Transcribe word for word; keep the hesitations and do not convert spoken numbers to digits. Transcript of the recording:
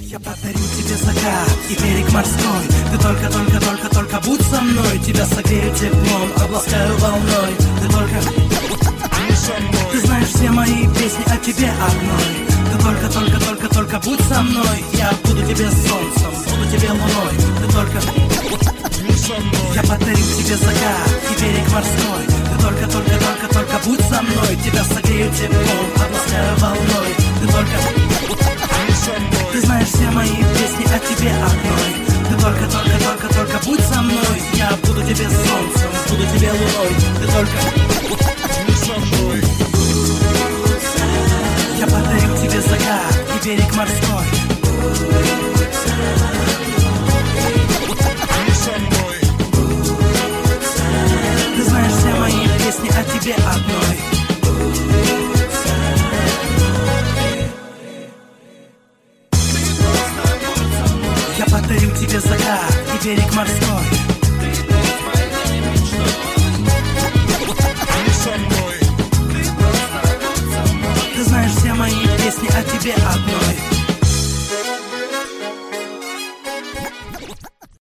Я подарю тебе закат и берег морской. Ты только, только, только, только будь со мной. Тебя согрею теплом, обласкаю волной. Ты только со мной. Ты знаешь все мои песни о тебе одной. Ты только, только, только, только будь со мной. Я буду тебе солнцем, буду тебе луной. Ты только со мной. Я подарю тебе закат и берег морской. Ты только, только, только, только будь со мной. Тебя согрею теплом, обласкаю волной. Ты только со мной. Ты знаешь все мои песни о тебе одной. Ты только, только, только, только будь со мной. Я буду тебе солнцем, буду тебе луной. Ты только со мной. Я подарю тебе закат и берег морской. Ты знаешь все мои песни о тебе одной. Я подарю тебе закат и берег морской. Ты знаешь все мои песни о тебе одной.